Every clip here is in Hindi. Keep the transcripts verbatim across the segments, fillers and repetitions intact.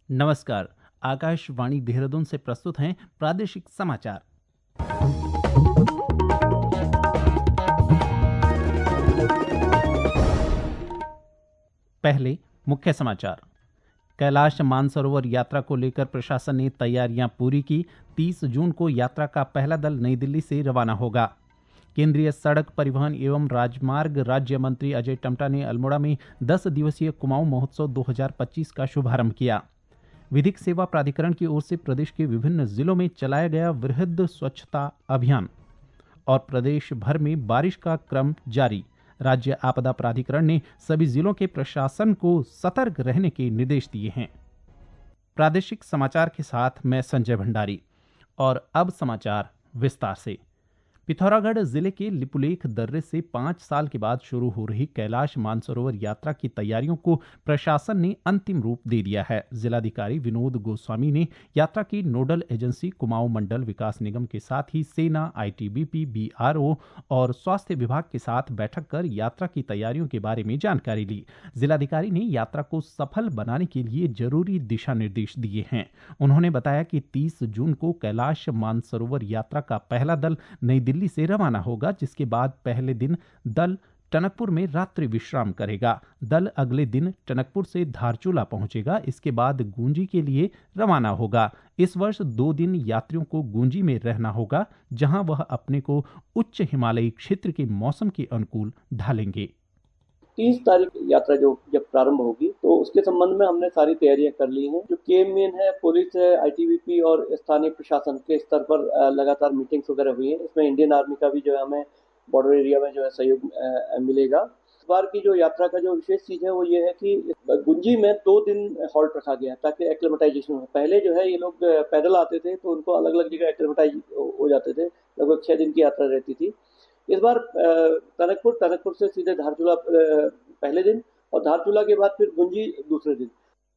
नमस्कार। आकाशवाणी देहरादून से प्रस्तुत हैं प्रादेशिक समाचार। पहले मुख्य समाचार। कैलाश मानसरोवर यात्रा को लेकर प्रशासन ने तैयारियां पूरी की। तीस जून को यात्रा का पहला दल नई दिल्ली से रवाना होगा। केंद्रीय सड़क परिवहन एवं राजमार्ग राज्य मंत्री अजय टम्टा ने अल्मोड़ा में दस दिवसीय कुमाऊं महोत्सव दो हज़ार पच्चीस का शुभारंभ किया। विधिक सेवा प्राधिकरण की ओर से प्रदेश के विभिन्न जिलों में चलाया गया वृहद स्वच्छता अभियान। और प्रदेश भर में बारिश का क्रम जारी। राज्य आपदा प्राधिकरण ने सभी जिलों के प्रशासन को सतर्क रहने के निर्देश दिए हैं। प्रादेशिक समाचार के साथ मैं संजय भंडारी। और अब समाचार विस्तार से। पिथौरागढ़ जिले के लिपुलेख दर्रे से पांच साल के बाद शुरू हो रही कैलाश मानसरोवर यात्रा की तैयारियों को प्रशासन ने अंतिम रूप दे दिया है। जिलाधिकारी विनोद गोस्वामी ने यात्रा की नोडल एजेंसी कुमाऊं मंडल विकास निगम के साथ ही सेना, आईटीबीपी, बीआरओ और स्वास्थ्य विभाग के साथ बैठक कर यात्रा की तैयारियों के बारे में जानकारी ली। जिलाधिकारी ने यात्रा को सफल बनाने के लिए जरूरी दिशा निर्देश दिए हैं। उन्होंने बताया कि तीस जून को कैलाश मानसरोवर यात्रा का पहला दल नई दिल्ली से रवाना होगा, जिसके बाद पहले दिन दल टनकपुर में रात्रि विश्राम करेगा। दल अगले दिन टनकपुर से धारचूला पहुंचेगा। इसके बाद गूंजी के लिए रवाना होगा। इस वर्ष दो दिन यात्रियों को गूंजी में रहना होगा, जहां वह अपने को उच्च हिमालयी क्षेत्र के मौसम के अनुकूल ढालेंगे। तीस तारीख यात्रा जो जब प्रारंभ होगी तो उसके संबंध में हमने सारी तैयारियां कर ली हैं। जो केएमएन है, पुलिस है, आईटीबीपी और स्थानीय प्रशासन के स्तर पर लगातार मीटिंग्स वगैरह हुई हैं। इसमें इंडियन आर्मी का भी जो है हमें बॉर्डर एरिया में जो है सहयोग मिलेगा। इस बार की जो यात्रा का जो विशेष चीज है वो ये है कि गुंजी में दो दिन हॉल्ट रखा गया ताकि एक्लेमेटाइजेशन हो। पहले जो है ये लोग पैदल आते थे तो उनको अलग अलग जगह एक्लेमेटाइज हो जाते थे। लगभग छह दिन की यात्रा रहती थी। इस बार टनकपुर टनकपुर से सीधे धारचूला पहले दिन और धारचूला के बाद फिर गुंजी दूसरे दिन।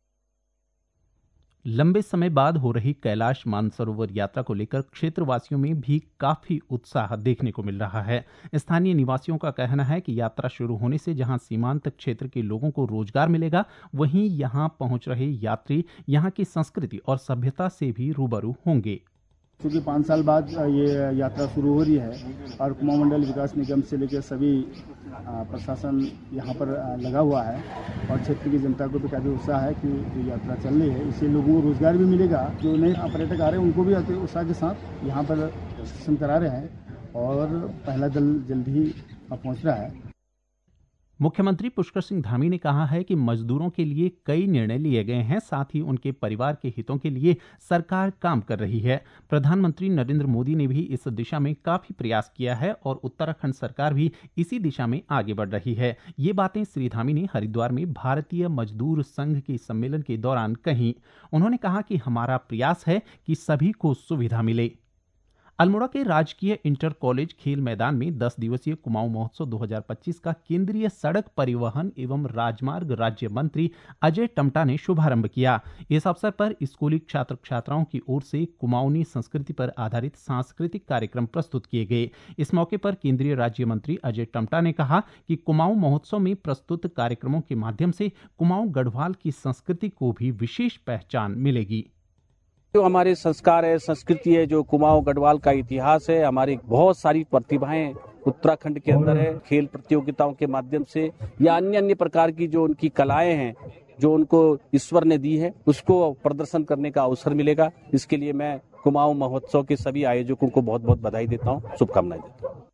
लंबे समय बाद हो रही कैलाश मानसरोवर यात्रा को लेकर क्षेत्रवासियों में भी काफी उत्साह देखने को मिल रहा है। स्थानीय निवासियों का कहना है कि यात्रा शुरू होने से जहां सीमांत क्षेत्र के लोगों को रोजगार मिलेगा, वहीं यहां पहुंच रहे यात्री यहां की संस्कृति और सभ्यता से भी रूबरू होंगे। क्योंकि पाँच साल बाद ये यात्रा शुरू हो रही है और कुमाऊं मंडल विकास निगम से लेकर सभी प्रशासन यहाँ पर लगा हुआ है और क्षेत्र की जनता को भी काफ़ी उत्साह है कि जो यात्रा चल रही है इससे लोगों को रोजगार भी मिलेगा। जो नए पर्यटक आ रहे हैं उनको भी उत्साह के साथ यहाँ पर दर्शन करा रहे हैं और पहला दल जल्द ही पहुँच रहा है। मुख्यमंत्री पुष्कर सिंह धामी ने कहा है कि मजदूरों के लिए कई निर्णय लिए गए हैं, साथ ही उनके परिवार के हितों के लिए सरकार काम कर रही है। प्रधानमंत्री नरेंद्र मोदी ने भी इस दिशा में काफी प्रयास किया है और उत्तराखंड सरकार भी इसी दिशा में आगे बढ़ रही है। ये बातें श्री धामी ने हरिद्वार में भारतीय मजदूर संघ के सम्मेलन के दौरान कही। उन्होंने कहा कि हमारा प्रयास है कि सभी को सुविधा मिले। अल्मोड़ा के राजकीय इंटर कॉलेज खेल मैदान में दस दिवसीय कुमाऊं महोत्सव दो हज़ार पच्चीस का केंद्रीय सड़क परिवहन एवं राजमार्ग राज्य मंत्री अजय टम्टा ने शुभारंभ किया। इस अवसर पर स्कूली छात्र छात्राओं की ओर से कुमाऊनी संस्कृति पर आधारित सांस्कृतिक कार्यक्रम प्रस्तुत किए गए। इस मौके पर केंद्रीय राज्य मंत्री अजय टम्टा ने कहा कि कुमाऊं महोत्सव में प्रस्तुत कार्यक्रमों के माध्यम से कुमाऊं गढ़वाल की संस्कृति को भी विशेष पहचान मिलेगी। जो हमारे संस्कार है, संस्कृति है, जो कुमाऊं गढ़वाल का इतिहास है, हमारी बहुत सारी प्रतिभाएं उत्तराखंड के अंदर है। खेल प्रतियोगिताओं के माध्यम से या अन्य अन्य प्रकार की जो उनकी कलाएं हैं, जो उनको ईश्वर ने दी है, उसको प्रदर्शन करने का अवसर मिलेगा। इसके लिए मैं कुमाऊं महोत्सव के सभी आयोजकों को बहुत बहुत बधाई देता हूं, शुभकामनाएं देता हूं।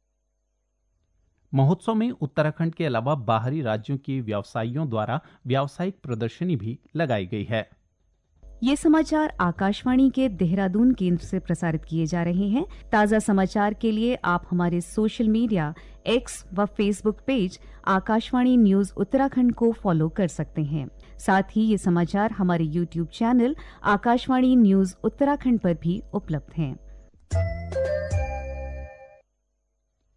महोत्सव में उत्तराखंड के अलावा बाहरी राज्यों के व्यवसायियों द्वारा व्यावसायिक प्रदर्शनी भी लगाई गई है। ये समाचार आकाशवाणी के देहरादून केंद्र से प्रसारित किए जा रहे हैं। ताज़ा समाचार के लिए आप हमारे सोशल मीडिया एक्स व Facebook page Akashvani news Uttarakhand को फॉलो कर सकते हैं। साथ ही ये समाचार हमारे YouTube channel Akashvani news Uttarakhand पर भी उपलब्ध हैं।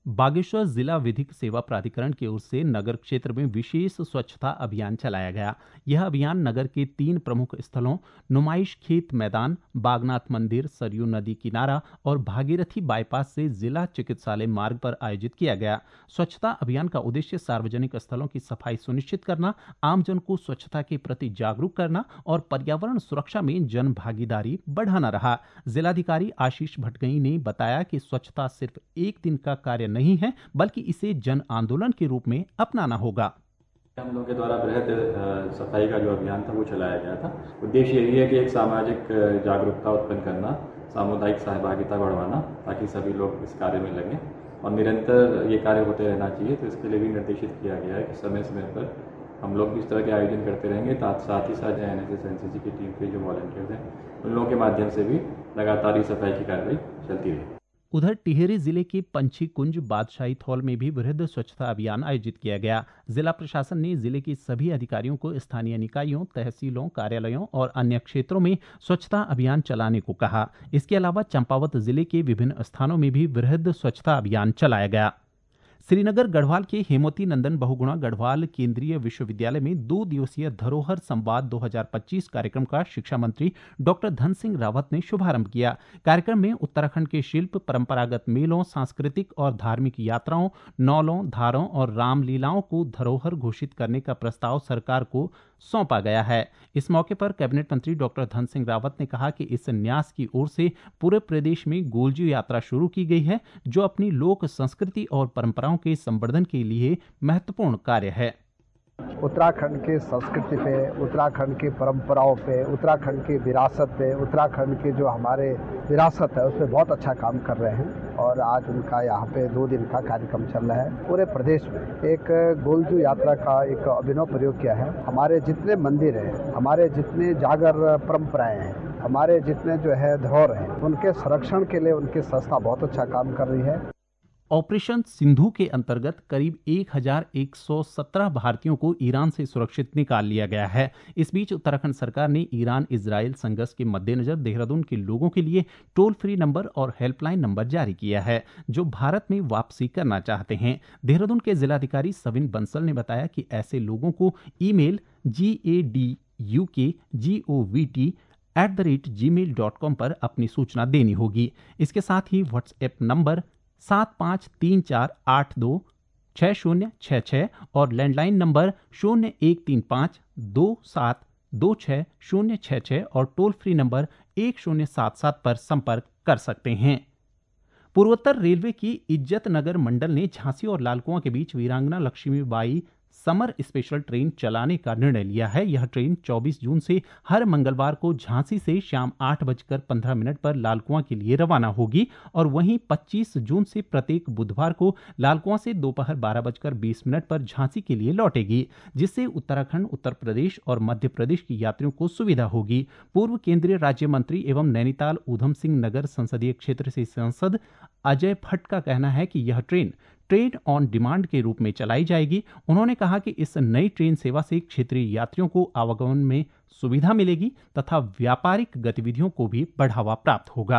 बागेश्वर जिला विधिक सेवा प्राधिकरण की ओर से नगर क्षेत्र में विशेष स्वच्छता अभियान चलाया गया। यह अभियान नगर के तीन प्रमुख स्थलों नुमाइश खेत मैदान, बागनाथ मंदिर, सरयू नदी किनारा और भागीरथी बाईपास से जिला चिकित्सालय मार्ग पर आयोजित किया गया। स्वच्छता अभियान का उद्देश्य सार्वजनिक स्थलों की सफाई सुनिश्चित करना, आमजन को स्वच्छता के प्रति जागरूक करना और पर्यावरण सुरक्षा में जन भागीदारी बढ़ाना रहा। जिलाधिकारी आशीष भटगई ने बताया कि स्वच्छता सिर्फ एक दिन का कार्य नहीं है, बल्कि इसे जन आंदोलन के रूप में अपनाना होगा। हम लोगों के द्वारा बृहद सफाई का जो अभियान था वो चलाया गया था। उद्देश्य यही है कि एक सामाजिक जागरूकता उत्पन्न करना, सामुदायिक सहभागिता बढ़ाना, ताकि सभी लोग इस कार्य में लगें और निरंतर ये कार्य होते रहना चाहिए। तो इसके लिए भी निर्देशित किया गया है कि समय समय पर हम लोग भी इस तरह के आयोजन करते रहेंगे। साथ ही साथ N S S N C C की टीम के जो वॉलंटियर्स हैं उन लोगों के माध्यम से भी लगातार ये सफाई की कार्रवाई चलती रही। उधर टिहरी जिले के पंछी कुंज बादशाही थौल में भी वृहद स्वच्छता अभियान आयोजित किया गया। जिला प्रशासन ने जिले के सभी अधिकारियों को स्थानीय निकायों, तहसीलों, कार्यालयों और अन्य क्षेत्रों में स्वच्छता अभियान चलाने को कहा। इसके अलावा चंपावत जिले के विभिन्न स्थानों में भी वृहद स्वच्छता अभियान चलाया गया। श्रीनगर गढ़वाल के हेमवती नंदन बहुगुणा गढ़वाल केंद्रीय विश्वविद्यालय में दो दिवसीय धरोहर संवाद दो हज़ार पच्चीस कार्यक्रम का शिक्षा मंत्री डॉक्टर धन सिंह रावत ने शुभारंभ किया। कार्यक्रम में उत्तराखंड के शिल्प, परंपरागत मेलों, सांस्कृतिक और धार्मिक यात्राओं, नौलों, धारों और रामलीलाओं को धरोहर घोषित करने का प्रस्ताव सरकार को सौंपा गया है। इस मौके पर कैबिनेट मंत्री डॉक्टर धन सिंह रावत ने कहा कि इस न्यास की ओर से पूरे प्रदेश में गोलजी यात्रा शुरू की गई है, जो अपनी लोक संस्कृति और परंपराओं के संवर्धन के लिए महत्वपूर्ण कार्य है। उत्तराखंड के संस्कृति पे, उत्तराखंड की परंपराओं पे, उत्तराखंड की विरासत पे, उत्तराखंड की जो हमारे विरासत है उस पर बहुत अच्छा काम कर रहे हैं और आज उनका यहाँ पे दो दिन का कार्यक्रम चल रहा है। पूरे प्रदेश में एक गोलजू यात्रा का एक अभिनव प्रयोग किया है। हमारे जितने मंदिर हैं, हमारे जितने जागर परंपराएं हैं, हमारे जितने जो है धरोहर हैं, उनके संरक्षण के लिए उनकी संस्था बहुत अच्छा काम कर रही है। ऑपरेशन सिंधु के अंतर्गत करीब एक हज़ार एक सौ सत्रह भारतीयों को ईरान से सुरक्षित निकाल लिया गया है। इस बीच उत्तराखंड सरकार ने ईरान इजराइल संघर्ष के मद्देनजर देहरादून के लोगों के लिए टोल फ्री नंबर और हेल्पलाइन नंबर जारी किया है, जो भारत में वापसी करना चाहते हैं। देहरादून के जिलाधिकारी सविन बंसल ने बताया कि ऐसे लोगों को email G A D U K G O V T at the rate Gmail dot com पर अपनी सूचना देनी होगी। इसके साथ ही व्हाट्सएप नंबर सात पाँच तीन चार आठ दो छः शून्य छः छः और लैंडलाइन नंबर शून्य एक तीन पाँच दो सात दो छः शून्य छः छः और टोल फ्री नंबर एक शून्य सात सात पर संपर्क कर सकते हैं। पूर्वोत्तर रेलवे की इज्जत नगर मंडल ने झांसी और लालकुआं के बीच वीरांगना लक्ष्मीबाई समर स्पेशल ट्रेन चलाने का निर्णय लिया है। यह ट्रेन चौबीस जून से हर मंगलवार को झांसी से शाम आठ बजकर पंद्रह मिनट पर लालकुआं के लिए रवाना होगी और वहीं पच्चीस जून से प्रत्येक बुधवार को लालकुआं से दोपहर बारह बजकर बीस मिनट पर झांसी के लिए लौटेगी, जिससे उत्तराखंड, उत्तर प्रदेश और मध्य प्रदेश की यात्रियों को सुविधा होगी। पूर्व केंद्रीय राज्य मंत्री एवं नैनीताल ऊधम सिंह नगर संसदीय क्षेत्र से सांसद अजय भट्ट का कहना है कि यह ट्रेन ट्रेन ऑन डिमांड के रूप में चलाई जाएगी। उन्होंने कहा कि इस नई ट्रेन सेवा से क्षेत्रीय यात्रियों को आवागमन में सुविधा मिलेगी तथा व्यापारिक गतिविधियों को भी बढ़ावा प्राप्त होगा।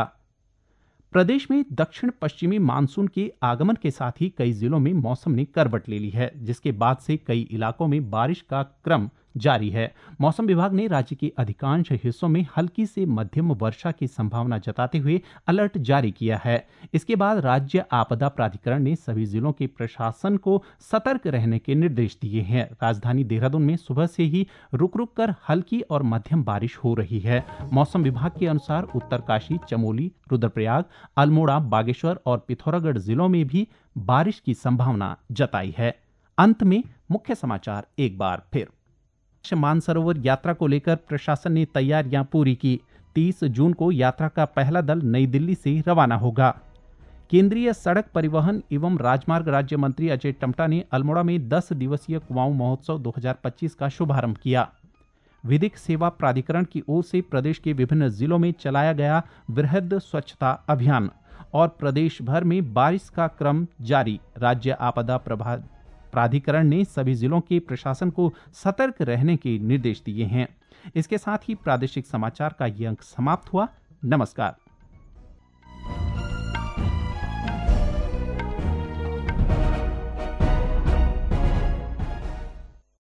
प्रदेश में दक्षिण पश्चिमी मानसून के आगमन के साथ ही कई जिलों में मौसम ने करवट ले ली है, जिसके बाद से कई इलाकों में बारिश का क्रम जारी है। मौसम विभाग ने राज्य के अधिकांश हिस्सों में हल्की से मध्यम वर्षा की संभावना जताते हुए अलर्ट जारी किया है। इसके बाद राज्य आपदा प्राधिकरण ने सभी जिलों के प्रशासन को सतर्क रहने के निर्देश दिए हैं। राजधानी देहरादून में सुबह से ही रुक रुक कर हल्की और मध्यम बारिश हो रही है। मौसम विभाग के अनुसार उत्तरकाशी, चमोली, रुद्रप्रयाग, अल्मोड़ा, बागेश्वर और पिथौरागढ़ जिलों में भी बारिश की संभावना जताई है। अंत में मुख्य समाचार एक बार फिर। मानसरोवर यात्रा को लेकर प्रशासन ने तैयारियां पूरी की। तीस जून को यात्रा का पहला दल नई दिल्ली से रवाना होगा। केंद्रीय सड़क परिवहन एवं राजमार्ग राज्य मंत्री अजय टम्टा ने अल्मोड़ा में दस दिवसीय कुमाऊं महोत्सव दो हज़ार पच्चीस का शुभारंभ किया। विधिक सेवा प्राधिकरण की ओर से प्रदेश के विभिन्न जिलों में चलाया गया वृहद स्वच्छता अभियान और प्रदेश भर में बारिश का क्रम जारी। राज्य आपदा प्रभा प्राधिकरण ने सभी जिलों के प्रशासन को सतर्क रहने के निर्देश दिए हैं। इसके साथ ही प्रादेशिक समाचार का ये अंक समाप्त हुआ। नमस्कार।